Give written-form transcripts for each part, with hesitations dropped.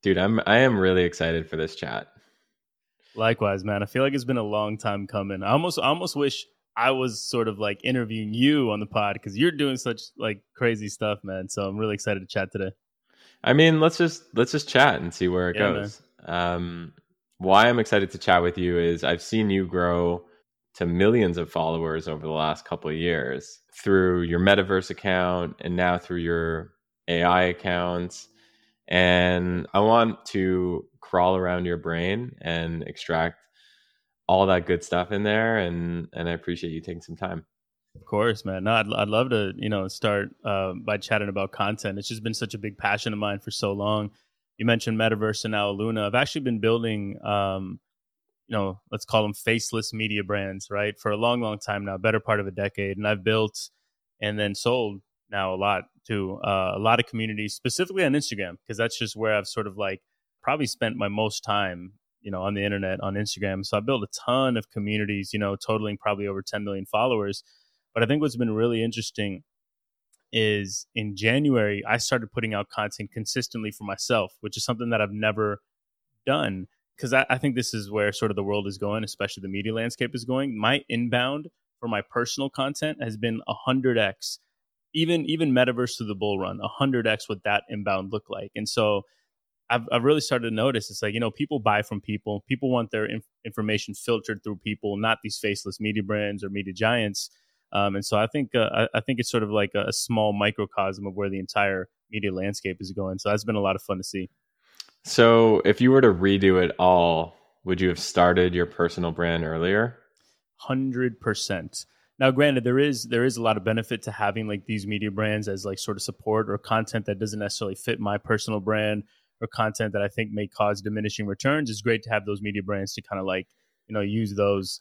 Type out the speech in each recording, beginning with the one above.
Dude, I am really excited for this chat. Likewise, man. I feel like it's been a long time coming. I almost wish I was sort of like interviewing you on the pod because you're doing such like crazy stuff, man. So I'm really excited to chat today. I mean, let's just chat and see where it Yeah, man. goes. Why I'm excited to chat with you is I've seen you grow to millions of followers over the last couple of years through your metaverse account and now through your AI accounts. And I want to crawl around your brain and extract all that good stuff in there. And I appreciate you taking some time. Of course, man. No, I'd love to, start by chatting about content. It's just been such a big passion of mine for so long. You mentioned Metaverse and now Luna. I've actually been building, let's call them faceless media brands, right? For a long, long time now, better part of a decade. And I've built and then sold now a lot to a lot of communities, specifically on Instagram, because that's just where I've sort of like probably spent my most time, on the internet on Instagram. So I built a ton of communities, totaling probably over 10 million followers. But I think what's been really interesting is in January, I started putting out content consistently for myself, which is something that I've never done. Because I think this is where sort of the world is going, especially the media landscape is going. My inbound for my personal content has been 100x, even Metaverse to the bull run, 100x what that inbound looked like. And so I've really started to notice it's like, people buy from people. People want their information filtered through people, not these faceless media brands or media giants. And so I think it's sort of like a small microcosm of where the entire media landscape is going. So that's been a lot of fun to see. So if you were to redo it all, would you have started your personal brand earlier? 100%. Now, granted, there is a lot of benefit to having like these media brands as like sort of support or content that doesn't necessarily fit my personal brand or content that I think may cause diminishing returns. It's great to have those media brands to kind of like, use those.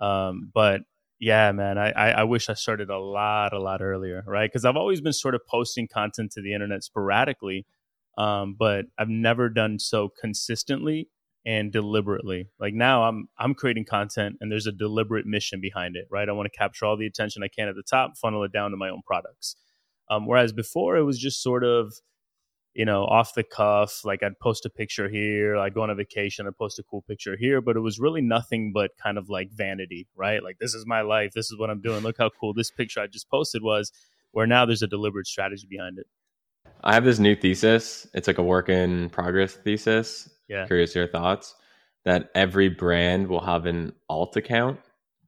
But yeah, man, I wish I started a lot earlier, right? Because I've always been sort of posting content to the internet sporadically, but I've never done so consistently and deliberately. Like now I'm creating content and there's a deliberate mission behind it, right? I want to capture all the attention I can at the top, funnel it down to my own products. Whereas before it was just sort of, off the cuff, like I'd post a picture here, I'd go on a vacation, I'd post a cool picture here, but it was really nothing but kind of like vanity, right? Like, this is my life, this is what I'm doing, look how cool this picture I just posted was, where now there's a deliberate strategy behind it. I have this new thesis. It's like a work in progress thesis. Yeah. Curious your thoughts. That every brand will have an alt account.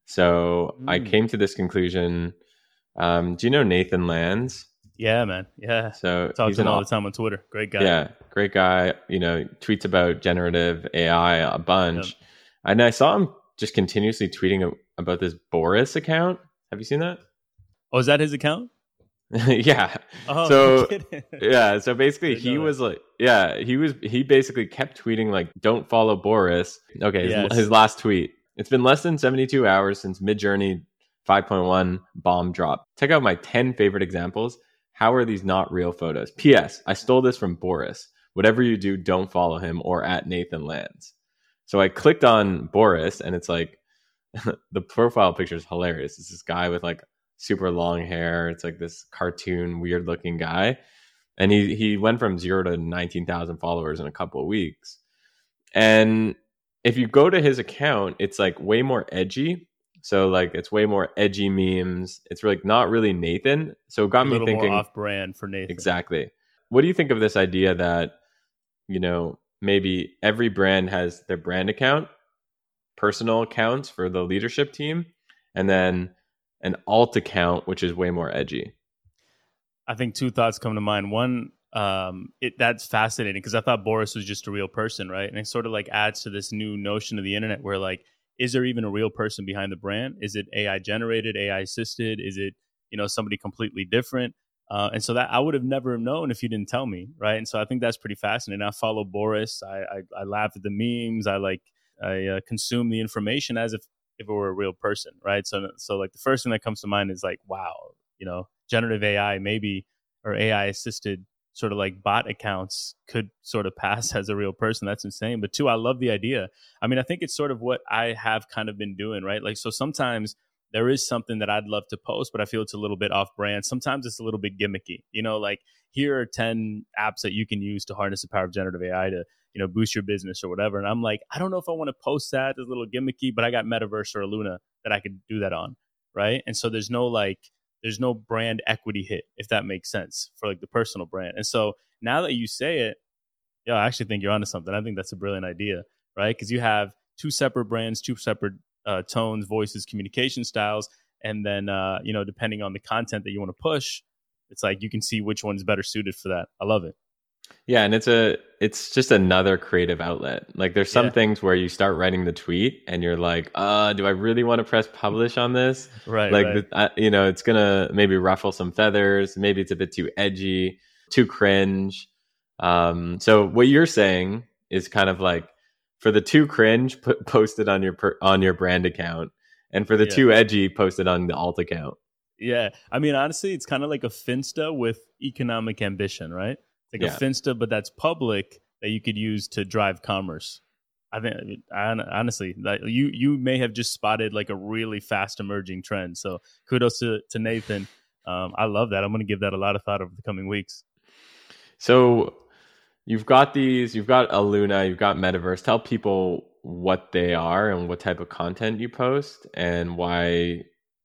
So I came to this conclusion. Do you know Nathan Lands? Yeah, man. Yeah. So talk to him all the time on Twitter. Great guy. Yeah, great guy. Tweets about generative AI a bunch. Yep. And I saw him just continuously tweeting about this Boris account. Have you seen that? Oh, is that his account? Yeah. Oh, so yeah. So basically, he was like, yeah, he basically kept tweeting like, "Don't follow Boris." Okay, yes. His last tweet. It's been less than 72 hours since Midjourney 5.1 bomb drop. Check out my 10 favorite examples. How are these not real photos? P.S. I stole this from Boris. Whatever you do, don't follow him or at Nathan Lands. So I clicked on Boris, and it's like the profile picture is hilarious. It's this guy with like super long hair. It's like this cartoon, weird looking guy. And he went from 0 to 19,000 followers in a couple of weeks. And if you go to his account, it's like way more edgy. So like it's way more edgy memes. It's like not really Nathan. So it got me thinking, more off-brand for Nathan. Exactly. What do you think of this idea that, maybe every brand has their brand account, personal accounts for the leadership team, and then an alt account, which is way more edgy? I think two thoughts come to mind. One, that's fascinating because I thought Boris was just a real person, right? And it sort of like adds to this new notion of the internet where like, is there even a real person behind the brand? Is it AI generated, AI assisted? Is it, somebody completely different? And so that I would have never known if you didn't tell me, right? And so I think that's pretty fascinating. I follow Boris. I laugh at the memes. I consume the information as if it were a real person, right? So like the first thing that comes to mind is like, wow, generative AI maybe, or AI assisted sort of like bot accounts could sort of pass as a real person. That's insane. But two, I love the idea. I mean, I think it's sort of what I have kind of been doing, right? Like, so sometimes there is something that I'd love to post, but I feel it's a little bit off brand. Sometimes it's a little bit gimmicky, like here are 10 apps that you can use to harness the power of generative AI to, boost your business or whatever. And I'm like, I don't know if I want to post that. It's a little gimmicky, but I got Metaverse or Luna that I could do that on. Right. And so there's no brand equity hit, if that makes sense, for like the personal brand. And so now that you say it, I actually think you're onto something. I think that's a brilliant idea, right? Because you have two separate brands, two separate tones, voices, communication styles. And then, depending on the content that you want to push, it's like you can see which one's better suited for that. I love it. Yeah, and it's just another creative outlet. Like there's some things where you start writing the tweet and you're like, do I really want to press publish on this? Right. Like, right. It's gonna maybe ruffle some feathers. Maybe it's a bit too edgy, too cringe. So what you're saying is kind of like, for the too cringe, post it on your brand account, and for the too edgy, post it on the alt account. Yeah, I mean, honestly, it's kind of like a Finsta with economic ambition, right? Like a Finsta, but that's public that you could use to drive commerce. Honestly, you may have just spotted like a really fast emerging trend. So kudos to Nathan. I love that. I'm going to give that a lot of thought over the coming weeks. So you've got Aluna, you've got Metaverse. Tell people what they are and what type of content you post, and why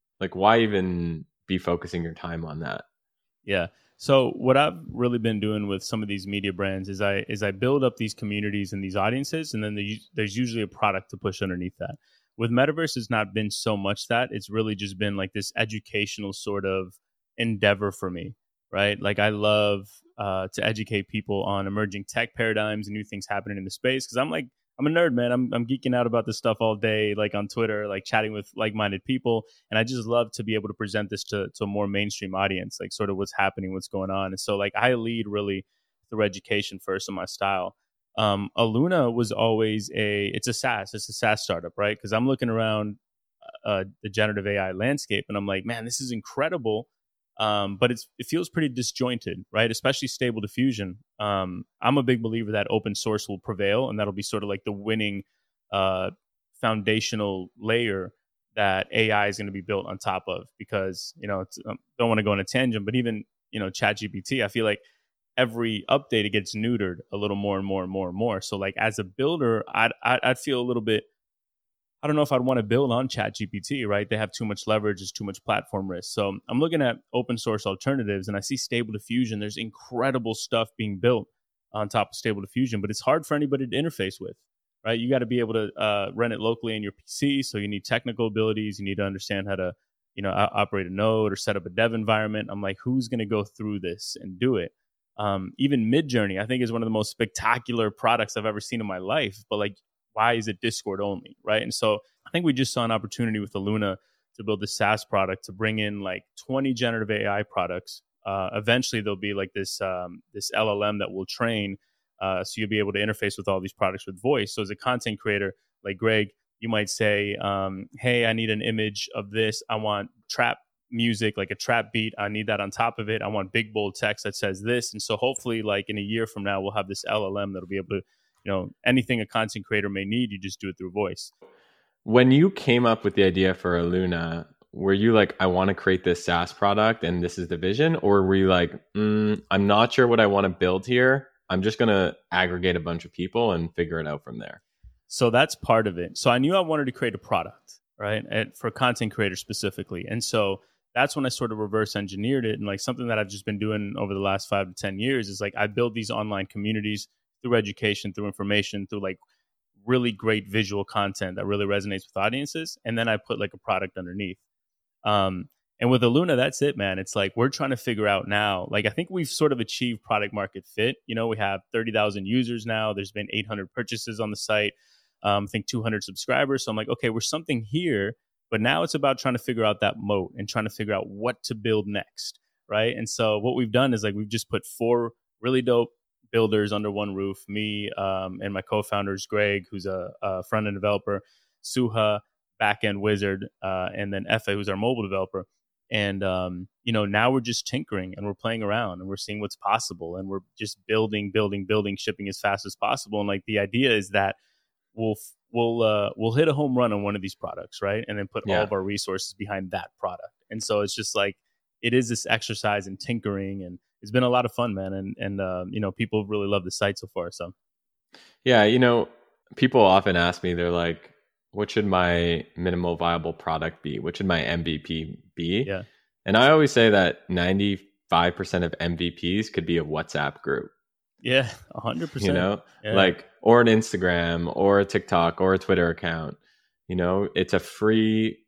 even be focusing your time on that. Yeah. So what I've really been doing with some of these media brands is I build up these communities and these audiences, and then there's usually a product to push underneath that. With Metaverse, it's not been so much that. It's really just been like this educational sort of endeavor for me, right? Like I love to educate people on emerging tech paradigms and new things happening in the space, because I'm a nerd, man. I'm geeking out about this stuff all day, like on Twitter, like chatting with like-minded people. And I just love to be able to present this to a more mainstream audience, like sort of what's happening, what's going on. And so like I lead really through education first in my style. Aluna was always it's a SaaS startup, right? Because I'm looking around the generative AI landscape and I'm like, man, this is incredible. But it feels pretty disjointed, right? Especially Stable Diffusion. I'm a big believer that open source will prevail, and that'll be sort of like the winning foundational layer that AI is going to be built on top of. Because don't want to go on a tangent, but even ChatGPT, I feel like every update it gets neutered a little more and more and more and more. So like as a builder, I'd feel a little bit. I don't know if I'd want to build on ChatGPT, right? They have too much leverage, there's too much platform risk. So I'm looking at open source alternatives and I see Stable Diffusion. There's incredible stuff being built on top of Stable Diffusion, but it's hard for anybody to interface with, right? You got to be able to run it locally in your PC. So you need technical abilities. You need to understand how to, operate a node or set up a dev environment. I'm like, who's going to go through this and do it? Even Midjourney, I think, is one of the most spectacular products I've ever seen in my life. But like, why is it Discord only, right? And so I think we just saw an opportunity with Aluna to build a SaaS product to bring in like 20 generative AI products. Eventually, there'll be like this LLM that will train, so you'll be able to interface with all these products with voice. So as a content creator like Greg, you might say, hey, I need an image of this. I want trap music, like a trap beat. I need that on top of it. I want big, bold text that says this. And so hopefully, like in a year from now, we'll have this LLM that'll be able to, anything a content creator may need, you just do it through voice. When you came up with the idea for Aluna, were you like, I want to create this SaaS product and this is the vision? Or were you like, I'm not sure what I want to build here. I'm just going to aggregate a bunch of people and figure it out from there? So that's part of it. So I knew I wanted to create a product, right? For content creators specifically. And so that's when I sort of reverse engineered it. And like something that I've just been doing over the last 5 to 10 years is like, I build these online communities through education, through information, through like really great visual content that really resonates with audiences. And then I put like a product underneath. And with Aluna, that's it, man. It's like, we're trying to figure out now, like, I think we've sort of achieved product market fit. We have 30,000 users now. There's been 800 purchases on the site. I think 200 subscribers. So I'm like, okay, we're something here, but now it's about trying to figure out that moat and trying to figure out what to build next. Right. And so what we've done is like, we've just put 4 really dope builders under one roof, me and my co-founders, Greg, who's a front-end developer, Suha, back-end wizard, and then Efe, who's our mobile developer. And, now we're just tinkering and we're playing around and we're seeing what's possible and we're just building, shipping as fast as possible. And like the idea is that we'll hit a home run on one of these products, right? And then put all Yeah. of our resources behind that product. And so it's just like, it is this exercise in tinkering, and it's been a lot of fun, man. And you know, people really love the site so far. So Yeah, you know, people often ask me, they're like, what should my minimal viable product be? What should my MVP be? yeah, And I always say that 95% of MVPs could be a WhatsApp group, yeah, 100%. you know, Yeah. like, or an Instagram or a TikTok or a Twitter account. You know, it's a free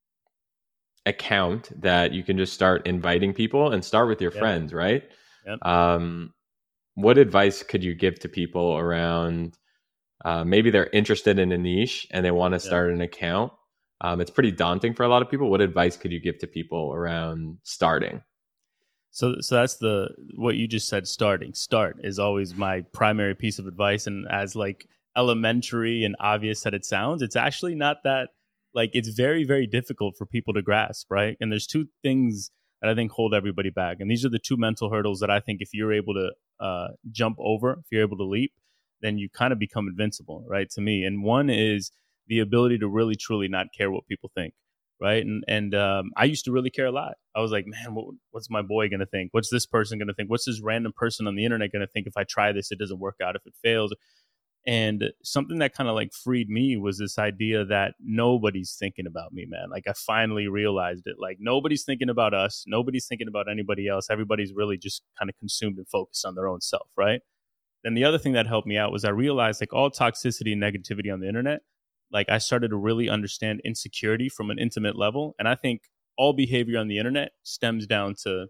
account that you can just start inviting people and start with your friends, right? Yep. What advice could you give to people around maybe they're interested in a niche and they want to start an account? It's pretty daunting for a lot of people. What advice could you give to people around starting? So that's what you just said. Start is always my primary piece of advice. And as like elementary and obvious that it sounds, it's actually not that. Like, it's very, very difficult for people to grasp, right? And there's two things that I think hold everybody back. And these are the two mental hurdles that I think if you're able to jump over, if you're able to leap, then you kind of become invincible, right? To me. And one is the ability to really, truly not care what people think, right? And I used to really care a lot. I was like, man, what's my boy going to think? What's this person going to think? What's this random person on the internet going to think if I try this, it doesn't work out, if it fails? And something that kind of like freed me was this idea that nobody's thinking about me, man. Like, I finally realized it. Like, nobody's thinking about us. Nobody's thinking about anybody else. Everybody's really just kind of consumed and focused on their own self, right? Then the other thing that helped me out was I realized, like, all toxicity and negativity on the internet, like, I started to really understand insecurity from an intimate level. And I think all behavior on the internet stems down to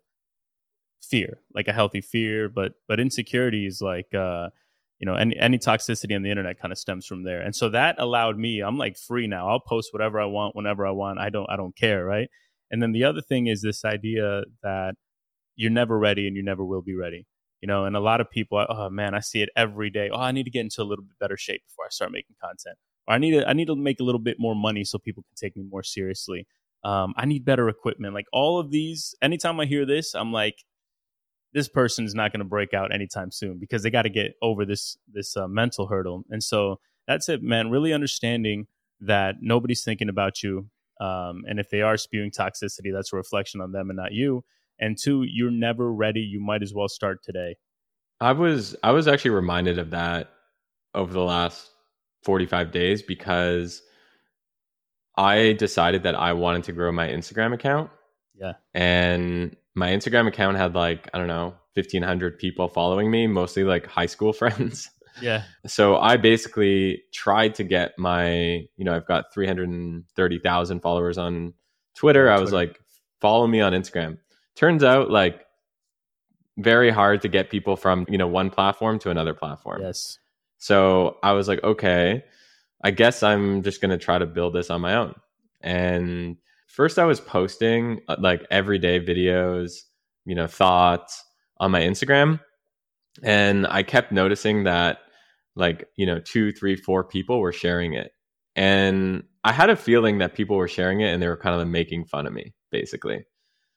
fear, like a healthy fear, but insecurity is like, any toxicity on the internet kind of stems from there. And so that allowed me, I'm like free now. I'll post whatever I want, whenever I want. I don't care. Right. And then the other thing is this idea that you're never ready and you never will be ready. You know, and a lot of people, oh man, I see it every day. Oh, I need to get into a little bit better shape before I start making content. Or I need to make a little bit more money so people can take me more seriously. I need better equipment. Like, all of these, anytime I hear this, I'm like, this person's not going to break out anytime soon, because they got to get over this mental hurdle. And so that's it, man. Really understanding that nobody's thinking about you. And if they are spewing toxicity, that's a reflection on them and not you. And two, you're never ready. You might as well start today. I was actually reminded of that over the last 45 days because I decided that I wanted to grow my Instagram account. Yeah. And my Instagram account had, like, I don't know, 1,500 people following me, mostly like high school friends. Yeah. So I basically tried to get I've got 330,000 followers on Twitter. I was like, follow me on Instagram. Turns out, like, very hard to get people from, one platform to another platform. Yes. So I was like, okay, I guess I'm just going to try to build this on my own. And first I was posting like everyday videos, thoughts on my Instagram. And I kept noticing that, like, 2, 3, 4 people were sharing it. And I had a feeling that people were sharing it and they were kind of making fun of me, basically.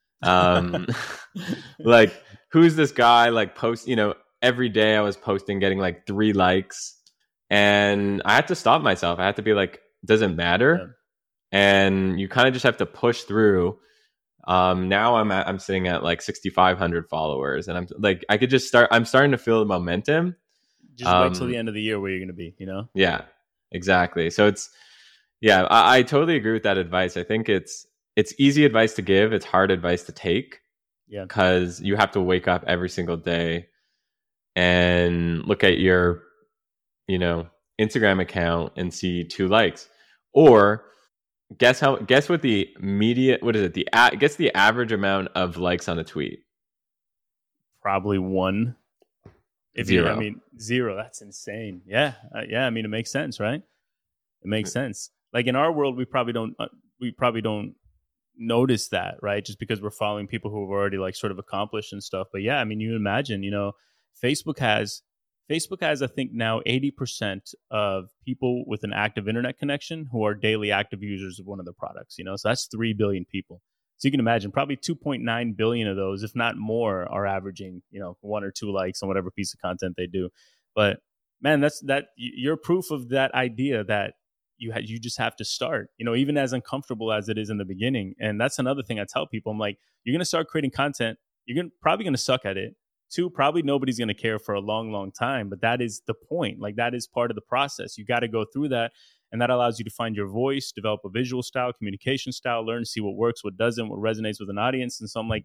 Like, who's this guy, like, post, every day I was posting, getting like 3 likes. And I had to stop myself. I had to be like, doesn't matter. Yeah. And you kind of just have to push through. Now I'm sitting at like 6,500 followers, and I'm like, I could just start. I'm starting to feel the momentum. Just wait till the end of the year where you're going to be, Yeah, exactly. So I totally agree with that advice. I think it's easy advice to give. It's hard advice to take. Yeah, because you have to wake up every single day and look at your, Instagram account and see 2 likes, or guess what the guess the average amount of likes on a tweet. Probably 1. Zero. 0. That's insane. Yeah. Yeah. I mean, it makes sense, right? It makes sense. Like, in our world, we probably don't notice that, right? Just because we're following people who have already, like, sort of accomplished and stuff. But yeah, I mean, you imagine, Facebook has, I think, now 80% of people with an active internet connection who are daily active users of one of the products, so that's 3 billion people. So you can imagine probably 2.9 billion of those, if not more, are averaging, 1 or 2 likes on whatever piece of content they do. But man, you're proof of that idea that you just have to start, even as uncomfortable as it is in the beginning. And that's another thing I tell people. I'm like, you're going to start creating content. Probably going to suck at it. 2, probably nobody's going to care for a long, long time. But that is the point. Like, that is part of the process. You got to go through that. And that allows you to find your voice, develop a visual style, communication style, learn to see what works, what doesn't, what resonates with an audience. And so I'm like,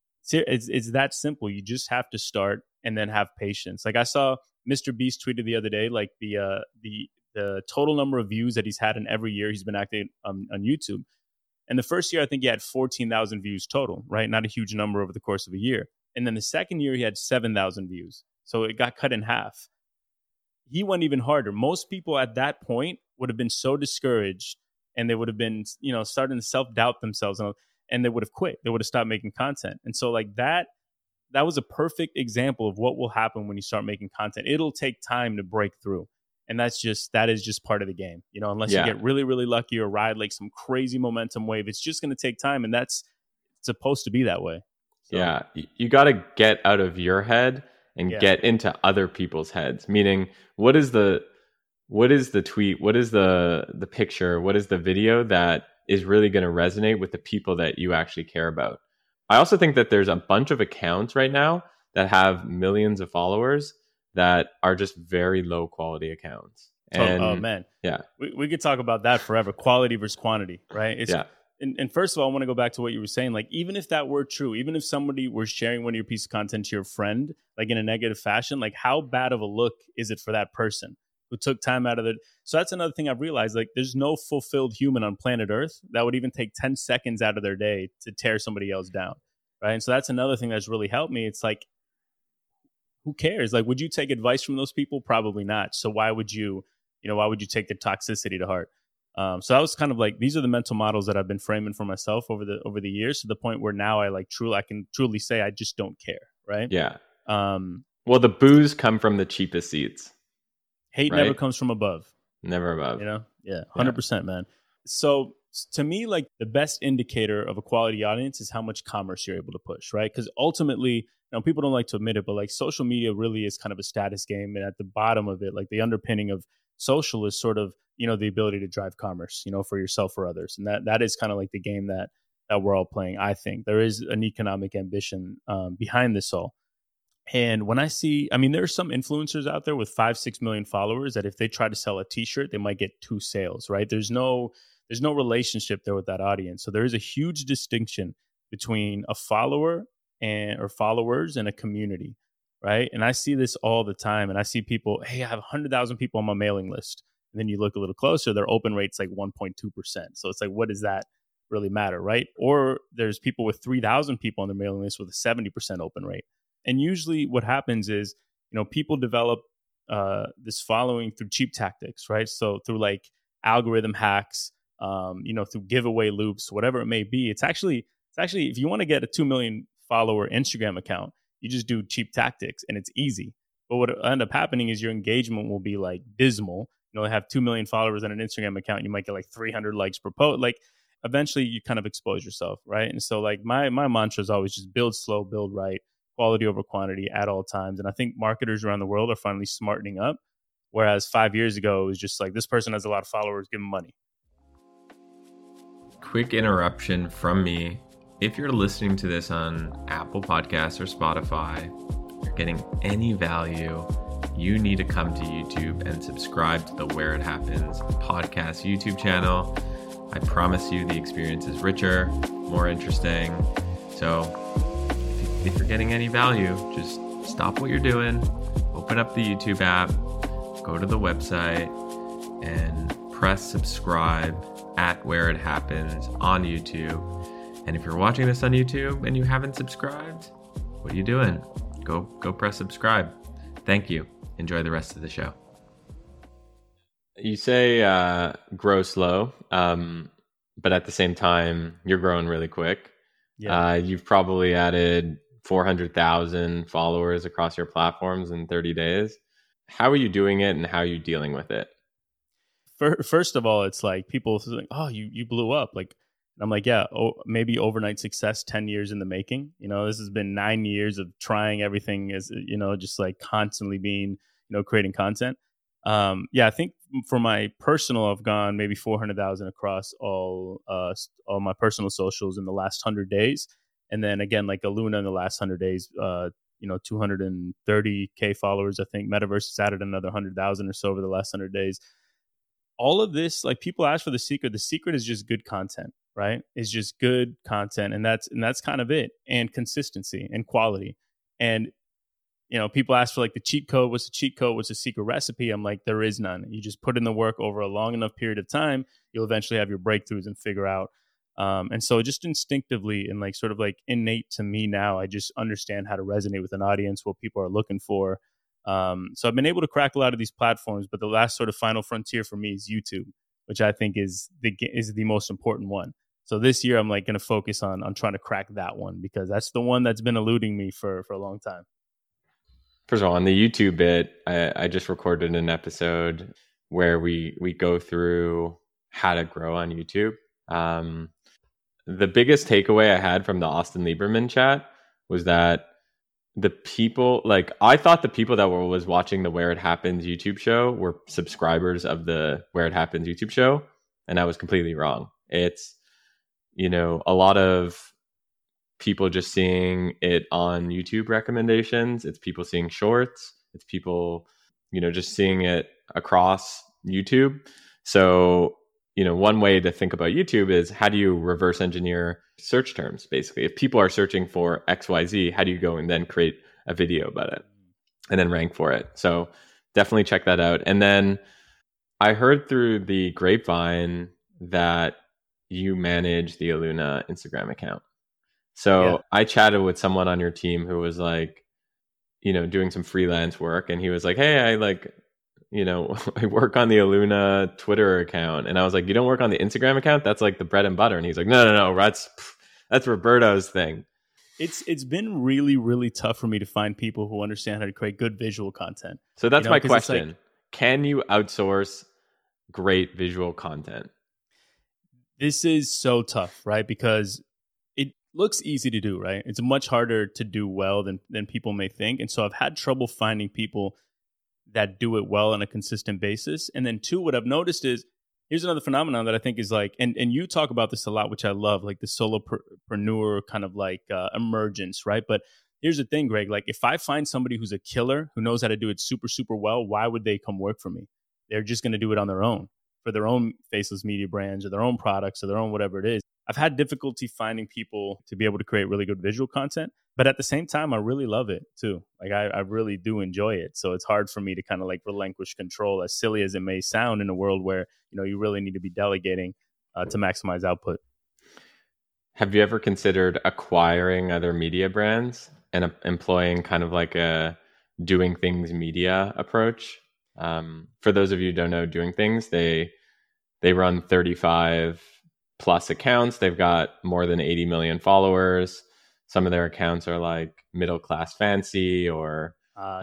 it's that simple. You just have to start and then have patience. Like, I saw Mr. Beast tweeted the other day, like the total number of views that he's had in every year he's been active on YouTube. And the first year, I think he had 14,000 views total, right? Not a huge number over the course of a year. And then the second year, he had 7,000 views. So it got cut in half. He went even harder. Most people at that point would have been so discouraged, and they would have been, starting to self-doubt themselves, and they would have quit. They would have stopped making content. And so like that was a perfect example of what will happen when you start making content. It'll take time to break through. And that is just part of the game, unless you get really, really lucky or ride like some crazy momentum wave. It's just going to take time, and it's supposed to be that way. So. Yeah, you got to get out of your head and get into other people's heads. Meaning, what is the tweet? What is the picture? What is the video that is really going to resonate with the people that you actually care about? I also think that there's a bunch of accounts right now that have millions of followers that are just very low quality accounts. And, oh man. Yeah. We could talk about that forever. Quality versus quantity, right? And first of all, I want to go back to what you were saying. Like, even if that were true, even if somebody were sharing one of your pieces of content to your friend, like in a negative fashion, like how bad of a look is it for that person who took time out of it? So that's another thing I've realized. Like, there's no fulfilled human on planet Earth that would even take 10 seconds out of their day to tear somebody else down, right? And so that's another thing that's really helped me. It's like, who cares? Like, would you take advice from those people? Probably not. So why would you take the toxicity to heart? So that was kind of like, these are the mental models that I've been framing for myself over the years, to the point where now I can truly say I just don't care. Right. Yeah. Well, the boos come from the cheapest seats. Hate never comes from above. Never above. Yeah. 100%, man. So to me, like, the best indicator of a quality audience is how much commerce you're able to push, right? Because ultimately, people don't like to admit it, but like, social media really is kind of a status game. And at the bottom of it, like, the underpinning of social is sort of, the ability to drive commerce, for yourself or others. And that is kind of like the game that we're all playing. I think there is an economic ambition behind this all. And when I see, there are some influencers out there with 5-6 million followers that if they try to sell a t-shirt, they might get 2 sales, right? There's no relationship there with that audience. So there is a huge distinction between a follower or followers and a community, right? And I see this all the time. And I see people, hey, I have 100,000 people on my mailing list. And then you look a little closer, their open rate's like 1.2%. So it's like, what does that really matter, right? Or there's people with 3,000 people on their mailing list with a 70% open rate. And usually what happens is, people develop this following through cheap tactics, right? So through like algorithm hacks, through giveaway loops, whatever it may be. It's actually, if you want to get a 2 million follower Instagram account, you just do cheap tactics and it's easy. But what will end up happening is your engagement will be like dismal. They have 2 million followers on an Instagram account. You might get like 300 likes per post. Like, eventually you kind of expose yourself, right? And so like my mantra is always just build slow, build right, quality over quantity at all times. And I think marketers around the world are finally smartening up. Whereas 5 years ago, it was just like, this person has a lot of followers, give them money. Quick interruption from me. If you're listening to this on Apple Podcasts or Spotify, you're getting any value, you need to come to YouTube and subscribe to the Where It Happens podcast YouTube channel. I promise you the experience is richer, more interesting. So if you're getting any value, just stop what you're doing, open up the YouTube app, go to the website, and press subscribe at Where It Happens on YouTube. And if you're watching this on YouTube and you haven't subscribed, what are you doing? Go press subscribe. Thank you. Enjoy the rest of the show. You say grow slow, but at the same time, you're growing really quick. Yeah. You've probably added 400,000 followers across your platforms in 30 days. How are you doing it and how are you dealing with it? First of all, it's like people think, oh, you blew up. Like, I'm like, yeah, maybe overnight success, 10 years in the making. This has been 9 years of trying everything, as just like constantly being, creating content. I think for my personal, I've gone maybe 400,000 across all my personal socials in the last 100 days. And then again, like Aluna in the last 100 days, 230K followers. I think Metaverse has added another 100,000 or so over the last 100 days. All of this, like, people ask for the secret. The secret is just good content, right? It's just good content. And that's kind of it. And consistency and quality. And, people ask for like the cheat code. What's the cheat code? What's the secret recipe? I'm like, there is none. You just put in the work over a long enough period of time, you'll eventually have your breakthroughs and figure out. And so just instinctively and like sort of like innate to me now, I just understand how to resonate with an audience, what people are looking for. So I've been able to crack a lot of these platforms, but the last sort of final frontier for me is YouTube, which I think is the most important one. So this year I'm like going to focus on trying to crack that one, because that's the one that's been eluding me for a long time. First of all, on the YouTube bit, I just recorded an episode where we go through how to grow on YouTube. The biggest takeaway I had from the Austin Lieberman chat was that the people, like, I thought the people that was watching the Where It Happens YouTube show were subscribers of the Where It Happens YouTube show, and I was completely wrong. It's, a lot of people just seeing it on YouTube recommendations. It's people seeing shorts. It's people, just seeing it across YouTube. So, one way to think about YouTube is, how do you reverse engineer search terms? Basically, if people are searching for XYZ, how do you go and then create a video about it and then rank for it? So definitely check that out. And then I heard through the grapevine that you manage the Aluna Instagram account. So I chatted with someone on your team who was like, doing some freelance work, and he was like, hey, I work on the Aluna Twitter account. And I was like, you don't work on the Instagram account? That's like the bread and butter. And he's like, no, that's Roberto's thing. It's been really, really tough for me to find people who understand how to create good visual content. So that's my question. Can you outsource great visual content? This is so tough, right? Because it looks easy to do, right? It's much harder to do well than people may think. And so I've had trouble finding people that do it well on a consistent basis. And then two, what I've noticed is, here's another phenomenon that I think is like, and you talk about this a lot, which I love, like the solopreneur kind of like emergence, right? But here's the thing, Greg, like if I find somebody who's a killer, who knows how to do it super, super well, why would they come work for me? They're just going to do it on their own, for their own faceless media brands or their own products or their own whatever it is. I've had difficulty finding people to be able to create really good visual content, but at the same time, I really love it too. Like I really do enjoy it. So it's hard for me to kind of like relinquish control, as silly as it may sound, in a world where, you really need to be delegating to maximize output. Have you ever considered acquiring other media brands and employing kind of like a doing things media approach? For those of you who don't know, Doing Things, they run 35 plus accounts. They've got more than 80 million followers. Some of their accounts are like Middle Class Fancy or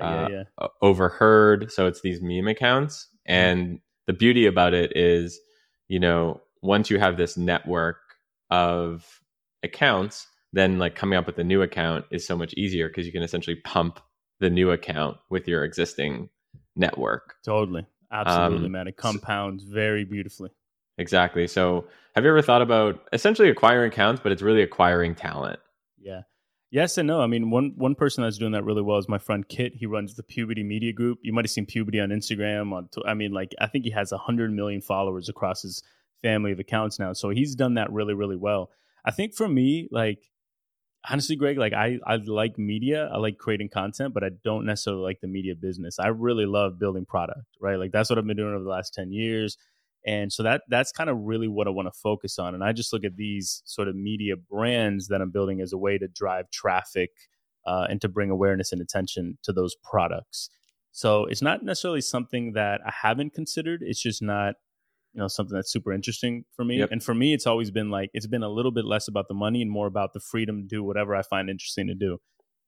Overheard. So it's these meme accounts. And the beauty about it is, once you have this network of accounts, then like coming up with a new account is so much easier, because you can essentially pump the new account with your existing network. Totally. Absolutely, man. It compounds very beautifully. Exactly. So have you ever thought about essentially acquiring accounts, but it's really acquiring talent? Yeah. Yes and no. I mean, one person that's doing that really well is my friend Kit. He runs the Puberty Media Group. You might have seen Puberty on Instagram. I think he has 100 million followers across his family of accounts now. So he's done that really, really well. I think for me, like, honestly, Greg, like I like media. I like creating content, but I don't necessarily like the media business. I really love building product, right? Like that's what I've been doing over the last 10 years. And so that's kind of really what I want to focus on. And I just look at these sort of media brands that I'm building as a way to drive traffic and to bring awareness and attention to those products. So it's not necessarily something that I haven't considered. It's just not, something that's super interesting for me. Yep. And for me, it's always been like, it's been a little bit less about the money and more about the freedom to do whatever I find interesting to do.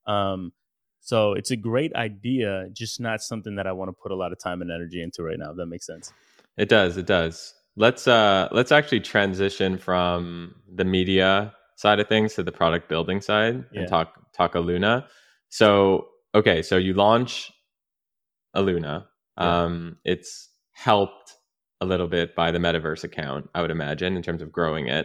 So it's a great idea, just not something that I want to put a lot of time and energy into right now. If that makes sense. It does. Let's actually transition from the media side of things to the product building side and talk Aluna. So, okay. So you launch Aluna. It's helped a little bit by the Metaverse account, I would imagine, in terms of growing it.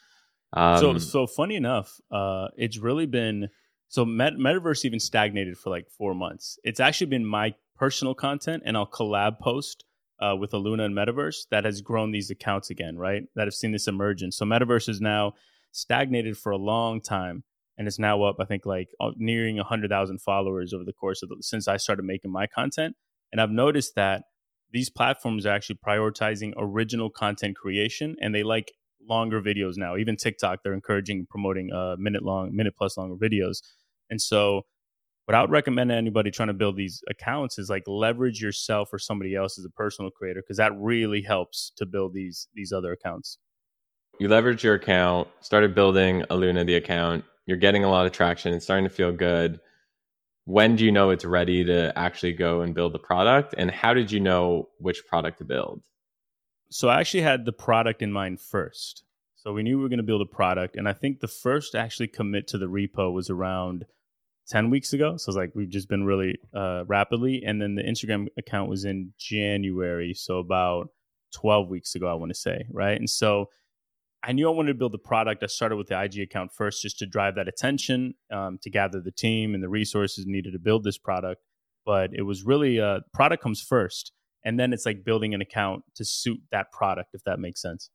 So funny enough, it's really been Metaverse even stagnated for like 4 months. It's actually been my personal content, and I'll collab post with Aluna and Metaverse that has grown these accounts again, right? That have seen this emergence. So Metaverse is now stagnated for a long time, and it's now up, I think, like nearing 100,000 followers over the course of since I started making my content. And I've noticed that these platforms are actually prioritizing original content creation, and they like longer videos now. Even TikTok, they're encouraging promoting minute plus longer videos. And so what I would recommend to anybody trying to build these accounts is like leverage yourself or somebody else as a personal creator, because that really helps to build these other accounts. You leverage your account, started building Aluna, the account. You're getting a lot of traction. It's starting to feel good. When do you know it's ready to actually go and build the product? And how did you know which product to build? So I actually had the product in mind first. So we knew we were going to build a product. And I think the first actually commit to the repo was around 10 weeks ago. So it's like we've just been really rapidly. And then the Instagram account was in January. So about 12 weeks ago, I want to say, right? And so I knew I wanted to build the product. I started with the IG account first just to drive that attention, to gather the team and the resources needed to build this product. But it was really product comes first. And then it's like building an account to suit that product, if that makes sense.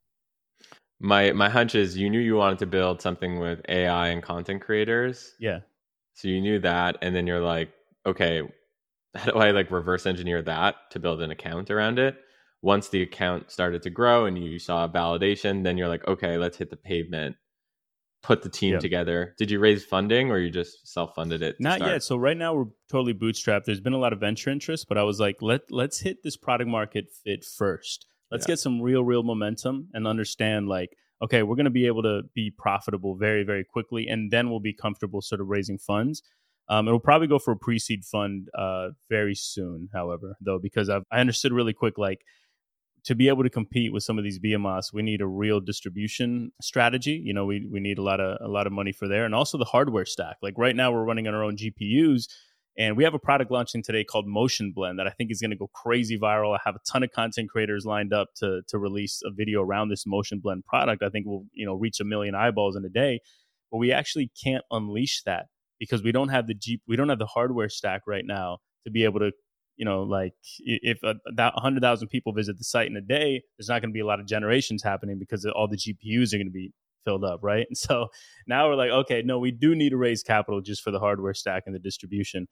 My hunch is you knew you wanted to build something with AI and content creators. Yeah. So you knew that. And then you're like, okay, how do I like reverse engineer that to build an account around it? Once the account started to grow and you saw validation, then you're like, okay, let's hit the pavement, put the team together. Did you raise funding or you just self-funded it? Not yet. So right now we're totally bootstrapped. There's been a lot of venture interest, but I was like, let's hit this product market fit first. Let's get some real momentum and understand like, okay, we're going to be able to be profitable very, very quickly. And then we'll be comfortable sort of raising funds. It'll probably go for a pre-seed fund very soon, however, though, because I understood really quick, like, to be able to compete with some of these BMOS, we need a real distribution strategy. You know, we need a lot of money for there, and also the hardware stack. Like right now, we're running on our own GPUs, and we have a product launching today called Motion Blend that I think is going to go crazy viral. I have a ton of content creators lined up to release a video around this Motion Blend product. I think we'll reach 1 million eyeballs in a day, but we actually can't unleash that because we don't have the hardware stack right now to be able to. Like if that 100,000 people visit the site in a day, there's not going to be a lot of generations happening because all the GPUs are going to be filled up, right? And so now we're like, okay, no, we do need to raise capital just for the hardware stack and the distribution,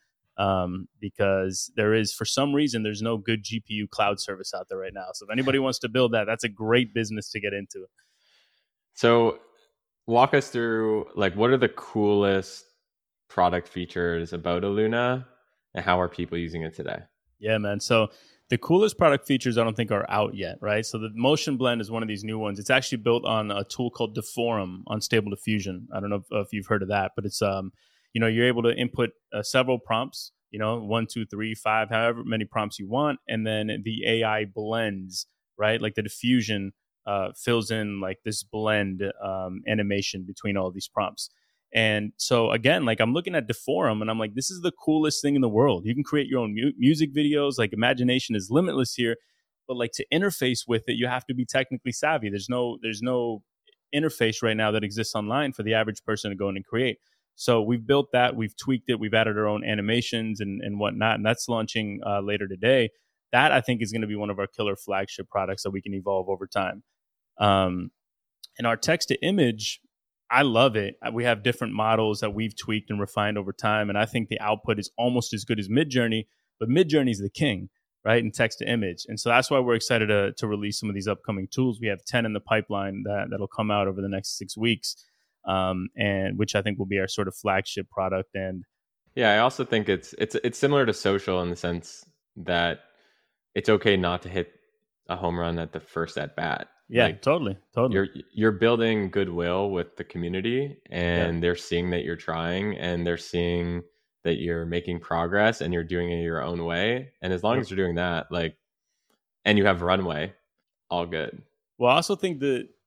because for some reason, there's no good GPU cloud service out there right now. So if anybody wants to build that, that's a great business to get into. So walk us through, like, what are the coolest product features about Aluna and how are people using it today? Yeah, man. So the coolest product features I don't think are out yet, right? So the Motion Blend is one of these new ones. It's actually built on a tool called Deforum on Stable Diffusion. I don't know if you've heard of that, but it's you're able to input several prompts, 1, 2, 3, 5, however many prompts you want, and then the AI blends, right? Like the diffusion fills in like this blend animation between all these prompts. And so again, like I'm looking at Deforum and I'm like, this is the coolest thing in the world. You can create your own music videos. Like imagination is limitless here, but like to interface with it, you have to be technically savvy. There's no interface right now that exists online for the average person to go in and create. So we've built that, we've tweaked it, we've added our own animations and whatnot, and that's launching later today. That I think is going to be one of our killer flagship products that we can evolve over time. And our text to image, I love it. We have different models that we've tweaked and refined over time. And I think the output is almost as good as Midjourney, but Midjourney is the king, right? In text to image. And so that's why we're excited to release some of these upcoming tools. We have 10 in the pipeline that'll come out over the next 6 weeks, and which I think will be our sort of flagship product. And yeah, I also think it's similar to social in the sense that it's okay not to hit a home run at the first at bat. Yeah, like, totally. You're building goodwill with the community, and they're seeing that you're trying, and they're seeing that you're making progress, and you're doing it your own way. And as long as you're doing that, like, and you have runway, all good. Well, I also think that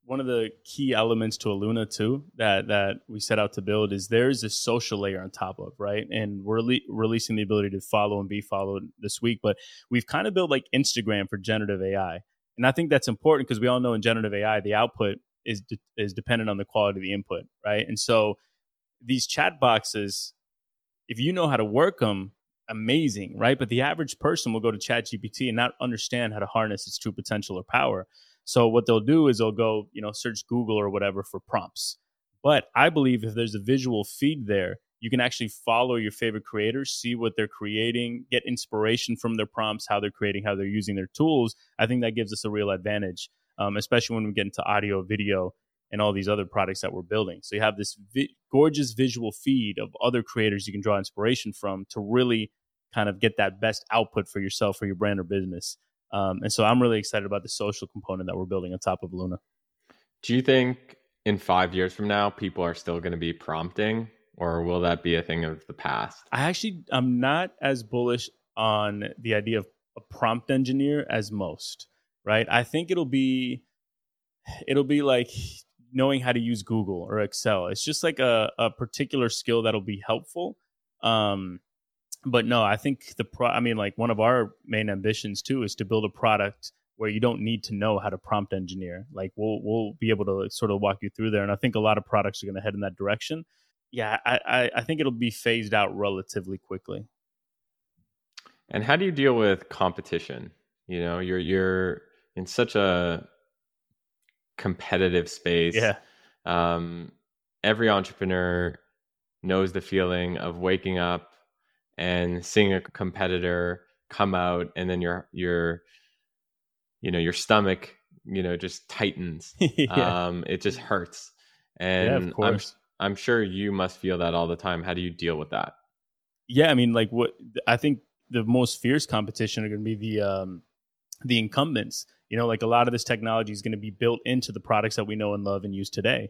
one of the key elements to Aluna too that we set out to build is there's a social layer on top of, right? And we're releasing the ability to follow and be followed this week, but we've kind of built like Instagram for generative AI. And I think that's important because we all know in generative AI, the output is dependent on the quality of the input, right? And so these chat boxes, if you know how to work them, amazing, right? But the average person will go to ChatGPT and not understand how to harness its true potential or power. So what they'll do is they'll go, search Google or whatever for prompts. But I believe if there's a visual feed there, you can actually follow your favorite creators, see what they're creating, get inspiration from their prompts, how they're creating, how they're using their tools. I think that gives us a real advantage, especially when we get into audio, video, and all these other products that we're building. So you have this gorgeous visual feed of other creators you can draw inspiration from to really kind of get that best output for yourself, for your brand or business. And so I'm really excited about the social component that we're building on top of Luna. Do you think in 5 years from now, people are still going to be prompting, or will that be a thing of the past? I'm not as bullish on the idea of a prompt engineer as most, right? I think it'll be like knowing how to use Google or Excel. It's just like a particular skill that'll be helpful. But no, I think one of our main ambitions too is to build a product where you don't need to know how to prompt engineer. Like we'll be able to sort of walk you through there. And I think a lot of products are going to head in that direction. Yeah, I think it'll be phased out relatively quickly. And how do you deal with competition? You're in such a competitive space. Yeah. Every entrepreneur knows the feeling of waking up and seeing a competitor come out, and then your stomach, just tightens. Yeah. It just hurts. And yeah, of course. I'm sure you must feel that all the time. How do you deal with that? Yeah, I mean, what I think the most fierce competition are going to be the incumbents. Like a lot of this technology is going to be built into the products that we know and love and use today.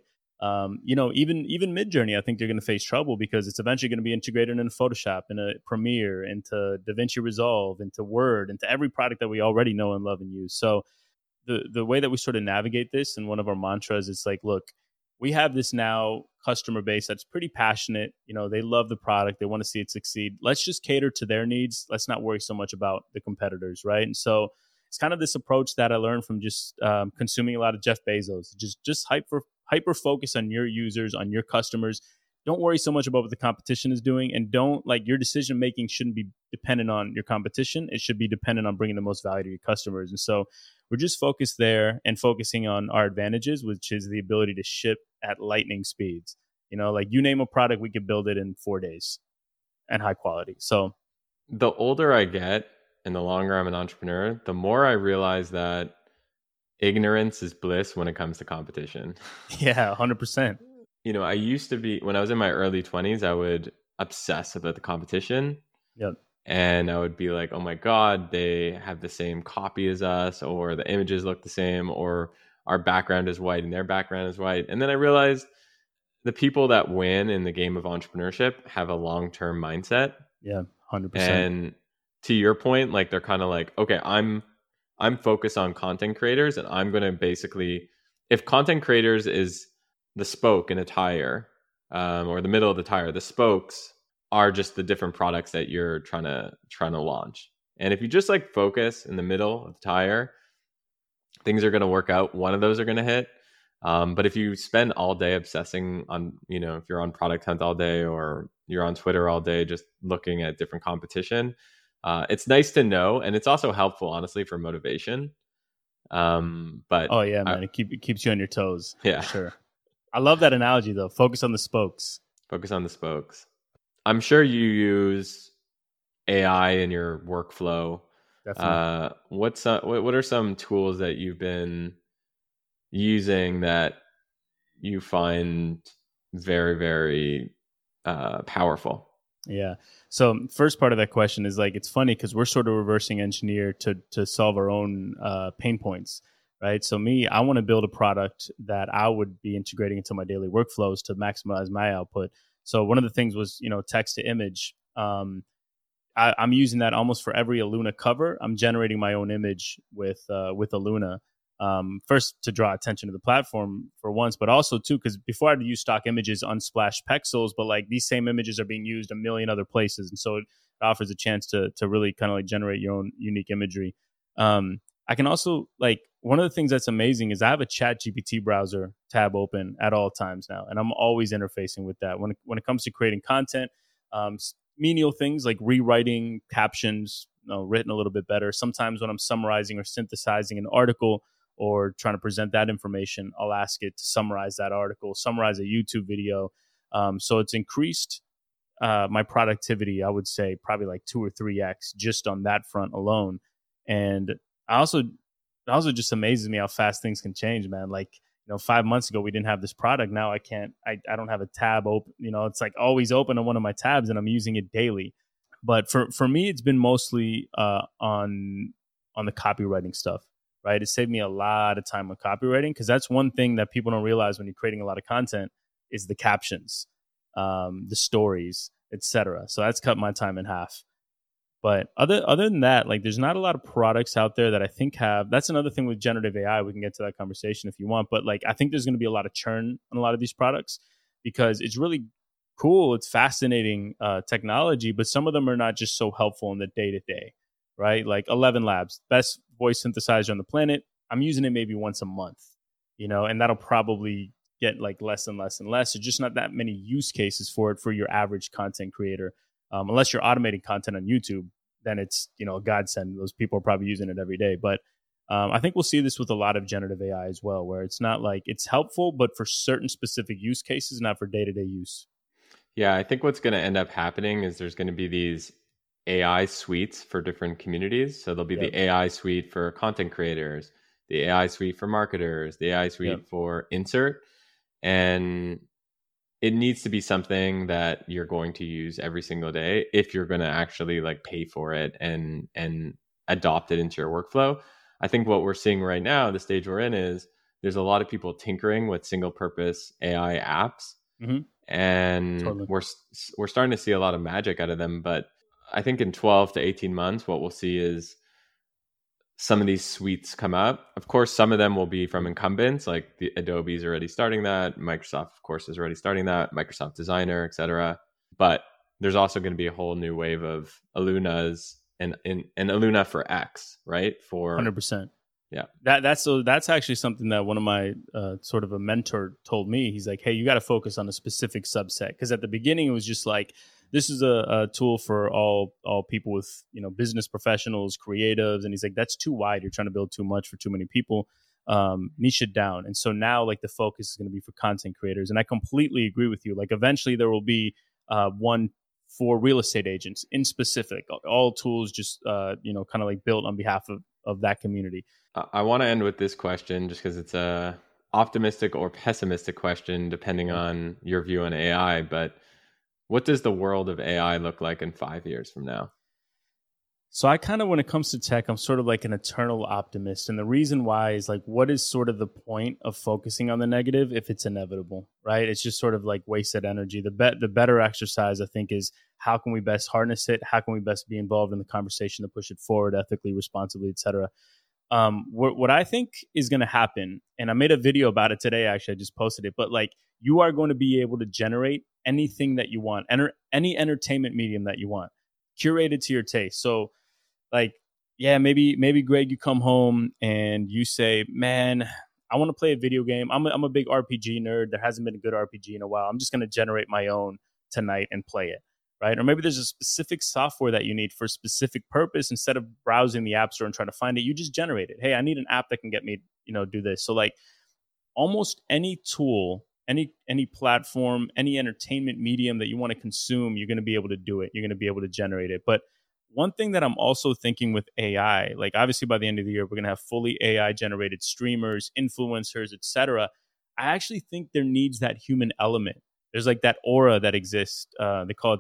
Even Midjourney, I think they're going to face trouble because it's eventually going to be integrated into Photoshop, into Premiere, into DaVinci Resolve, into Word, into every product that we already know and love and use. So the way that we sort of navigate this, and one of our mantras is like, look, we have this now customer base that's pretty passionate. They love the product. They want to see it succeed. Let's just cater to their needs. Let's not worry so much about the competitors, right? And so it's kind of this approach that I learned from just consuming a lot of Jeff Bezos. Just hyper focus on your users, on your customers. Don't worry so much about what the competition is doing, and your decision making shouldn't be dependent on your competition. It should be dependent on bringing the most value to your customers. And so we're just focused there and focusing on our advantages, which is the ability to ship at lightning speeds. Like you name a product, we could build it in 4 days and high quality. So the older I get and the longer I'm an entrepreneur, the more I realize that ignorance is bliss when it comes to competition. Yeah, 100%. I used to be, when I was in my early 20s, I would obsess about the competition. Yep. And I would be like, oh my God, they have the same copy as us, or the images look the same, or our background is white and their background is white. And then I realized the people that win in the game of entrepreneurship have a long-term mindset. Yeah, 100%. And to your point, like they're kind of like, okay, I'm focused on content creators, and I'm going to basically, if content creators is the spoke in a tire, or the middle of the tire, the spokes are just the different products that you're trying to launch. And if you just like focus in the middle of the tire, things are going to work out. One of those are going to hit. But if you spend all day obsessing on, if you're on Product Hunt all day, or you're on Twitter all day, just looking at different competition, it's nice to know. And it's also helpful, honestly, for motivation. But oh yeah, man, it keeps you on your toes. Yeah, for sure. I love that analogy though. Focus on the spokes. Focus on the spokes. I'm sure you use AI in your workflow. Definitely. What are some tools that you've been using that you find very, very powerful? Yeah. So first part of that question is like, it's funny because we're sort of reversing engineer to solve our own pain points, right? So I want to build a product that I would be integrating into my daily workflows to maximize my output. So one of the things was, text to image. I'm using that almost for every Aluna cover. I'm generating my own image with Aluna. First, to draw attention to the platform for once, but also too, because before I'd use stock images, Unsplash Pexels, but like these same images are being used a million other places. And so it offers a chance to really kind of like generate your own unique imagery. I can also, like, one of the things that's amazing is I have a ChatGPT browser tab open at all times now, and I'm always interfacing with that. When it comes to creating content, menial things like rewriting captions, written a little bit better. Sometimes when I'm summarizing or synthesizing an article or trying to present that information, I'll ask it to summarize that article, summarize a YouTube video. So it's increased my productivity, I would say, probably like 2 or 3x just on that front alone. And it also just amazes me how fast things can change, man. Like, 5 months ago, we didn't have this product. Now I don't have a tab open. It's like always open on one of my tabs and I'm using it daily. But for me, it's been mostly on the copywriting stuff, right? It saved me a lot of time on copywriting, because that's one thing that people don't realize when you're creating a lot of content is the captions, the stories, etc. So that's cut my time in half. But other than that, like, there's not a lot of products out there that I think have. That's another thing with generative AI. We can get to that conversation if you want. But like, I think there's going to be a lot of churn on a lot of these products because it's really cool. It's fascinating technology, but some of them are not just so helpful in the day to day, right? Like 11 Labs, best voice synthesizer on the planet. I'm using it maybe once a month, and that'll probably get like less and less and less. There's just not that many use cases for it for your average content creator. Unless you're automating content on YouTube, then it's, a godsend. Those people are probably using it every day. But I think we'll see this with a lot of generative AI as well, where it's not like it's helpful, but for certain specific use cases, not for day-to-day use. Yeah, I think what's going to end up happening is there's going to be these AI suites for different communities. So there'll be the AI suite for content creators, the AI suite for marketers, the AI suite for insert. And it needs to be something that you're going to use every single day if you're going to actually like pay for it and adopt it into your workflow. I think what we're seeing right now, the stage we're in, is there's a lot of people tinkering with single purpose AI apps. Mm-hmm. And totally. we're starting to see a lot of magic out of them. But I think in 12 to 18 months, what we'll see is some of these suites come up. Of course, some of them will be from incumbents, like the Adobe's already starting that. Microsoft, of course, is already starting that. Microsoft Designer, etc. But there's also going to be a whole new wave of Illunas and Illuna for X, right? For 100%. Yeah. That's actually something that one of my sort of a mentor told me. He's like, hey, you got to focus on a specific subset. Because at the beginning, it was just like, this is a tool for all people with, business professionals, creatives. And he's like, that's too wide. You're trying to build too much for too many people. Niche it down. And so now, like, the focus is going to be for content creators. And I completely agree with you. Like, eventually there will be one for real estate agents in specific, all tools just, kind of like built on behalf of that community. I want to end with this question just because it's a optimistic or pessimistic question, depending on your view on AI. But what does the world of AI look like in 5 years from now? So I kind of, when it comes to tech, I'm sort of like an eternal optimist. And the reason why is like, what is sort of the point of focusing on the negative if it's inevitable, right? It's just sort of like wasted energy. The better exercise, I think, is how can we best harness it? How can we best be involved in the conversation to push it forward ethically, responsibly, et cetera? What I think is going to happen, and I made a video about it today, actually, I just posted it, but like, you are going to be able to generate anything that you want, any entertainment medium that you want, curated to your taste. So like, yeah, maybe Greg, you come home and you say, man, I want to play a video game. I'm a big RPG nerd. There hasn't been a good RPG in a while. I'm just going to generate my own tonight and play it. Right? Or maybe there's a specific software that you need for a specific purpose. Instead of browsing the app store and trying to find it, you just generate it. Hey, I need an app that can get me, do this. So like, almost any tool, any platform, any entertainment medium that you want to consume, you're going to be able to do it. You're going to be able to generate it. But one thing that I'm also thinking with AI, like obviously by the end of the year, we're going to have fully AI generated streamers, influencers, etc. I actually think there needs that human element. There's like that aura that exists. They call it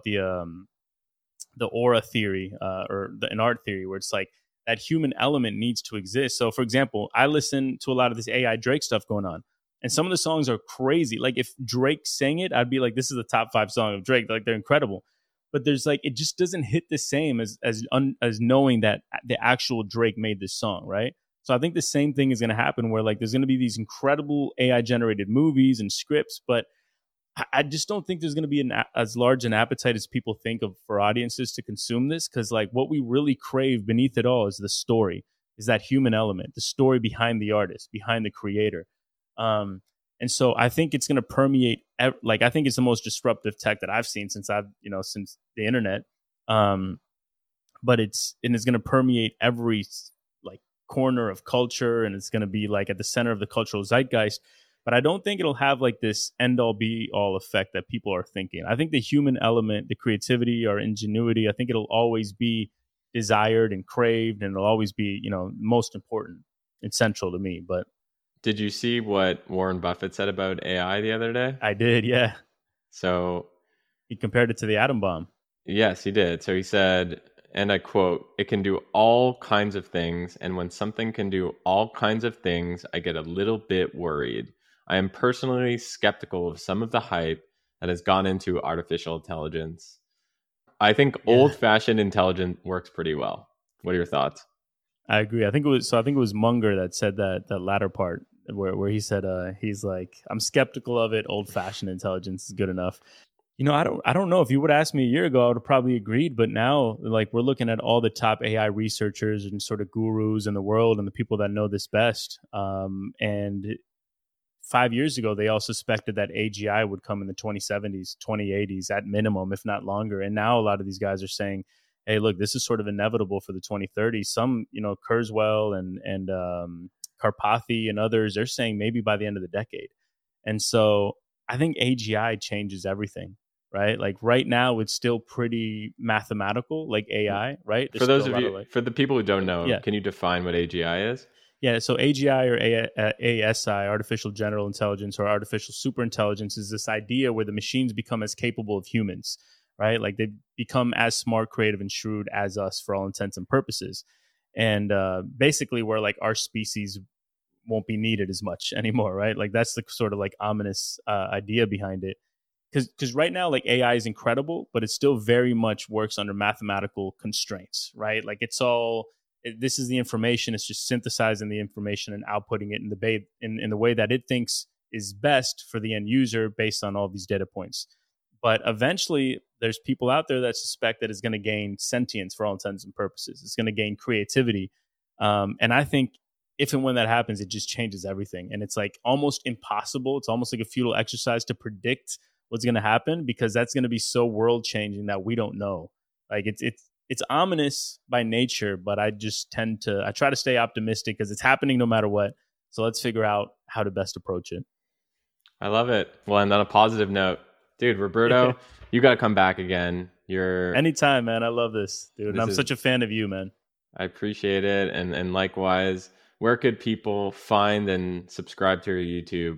the aura theory or an art theory, where it's like that human element needs to exist. So, for example, I listen to a lot of this AI Drake stuff going on, and some of the songs are crazy. Like if Drake sang it, I'd be like, this is a top 5 song of Drake. Like they're incredible. But there's like, it just doesn't hit the same as knowing that the actual Drake made this song, right? So I think the same thing is going to happen where like there's going to be these incredible AI generated movies and scripts, but I just don't think there's going to be as large an appetite as people think of for audiences to consume this. Because like what we really crave beneath it all is the story, is that human element, the story behind the artist, behind the creator. And so I think it's going to permeate. Like I think it's the most disruptive tech that I've seen since since the internet. But it's going to permeate every like corner of culture, and it's going to be like at the center of the cultural zeitgeist. But I don't think it'll have like this end all be all effect that people are thinking. I think the human element, the creativity or ingenuity, I think it'll always be desired and craved, and it'll always be, most important and central to me. But did you see what Warren Buffett said about AI the other day? I did, yeah. So he compared it to the atom bomb. Yes, he did. So he said, and I quote, "It can do all kinds of things, and when something can do all kinds of things, I get a little bit worried. I am personally skeptical of some of the hype that has gone into artificial intelligence. I think old-fashioned intelligence works pretty well." What are your thoughts? I agree. I think it was Munger that said that latter part where he said he's like, "I'm skeptical of it. Old-fashioned intelligence is good enough." I don't know. If you would ask me a year ago, I would have probably agreed. But now, like, we're looking at all the top AI researchers and sort of gurus in the world and the people that know this best. And 5 years ago, they all suspected that AGI would come in the 2070s, 2080s at minimum, if not longer. And now a lot of these guys are saying, hey, look, this is sort of inevitable for the 2030s. Some, Kurzweil and Karpathy and others, they're saying maybe by the end of the decade. And so I think AGI changes everything, right? Like right now, it's still pretty mathematical, like AI, right? For those of you, for the people who don't know, can you define what AGI is? Yeah, so AGI or ASI, artificial general intelligence or artificial superintelligence, is this idea where the machines become as capable of humans, right? Like they become as smart, creative, and shrewd as us for all intents and purposes. And basically where like our species won't be needed as much anymore, right? Like that's the sort of like ominous idea behind it. Because right now, like AI is incredible, but it still very much works under mathematical constraints, right? Like this is the information. It's just synthesizing the information and outputting it in the way that it thinks is best for the end user based on all these data points. But eventually, there's people out there that suspect that it's going to gain sentience for all intents and purposes. It's going to gain creativity. And I think if and when that happens, it just changes everything. And it's like almost impossible. It's almost like a futile exercise to predict what's going to happen, because that's going to be so world changing that we don't know. Like it's ominous by nature, but I try to stay optimistic because it's happening no matter what. So let's figure out how to best approach it. I love it. Well, and on a positive note, dude, Roberto, you got to come back again. Anytime, man. I love this, dude. And I'm such a fan of you, man. I appreciate it. And likewise, where could people find and subscribe to your YouTube?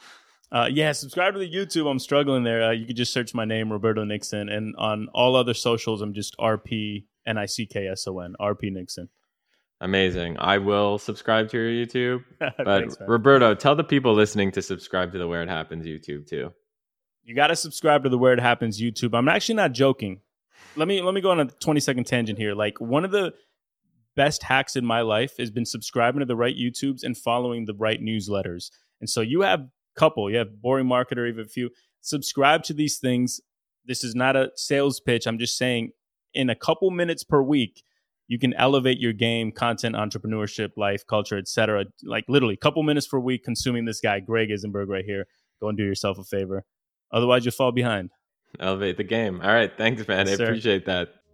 Subscribe to the YouTube. I'm struggling there. You could just search my name, Roberto Nixon. And on all other socials, I'm just RP Nickson, RP Nixon. Amazing. I will subscribe to your YouTube. But Thanks, Roberto, tell the people listening to subscribe to the Where It Happens YouTube too. You got to subscribe to the Where It Happens YouTube. I'm actually not joking. Let me go on a 20-second tangent here. Like one of the best hacks in my life has been subscribing to the right YouTubes and following the right newsletters. And so you have Boring Marketer, even a few. Subscribe to these things. This is not a sales pitch. I'm just saying in a couple minutes per week, you can elevate your game, content, entrepreneurship, life, culture, etc. Like literally a couple minutes per week consuming this guy, Greg Isenberg right here. Go and do yourself a favor. Otherwise, you'll fall behind. Elevate the game. All right. Thanks, man. Yes, I appreciate that.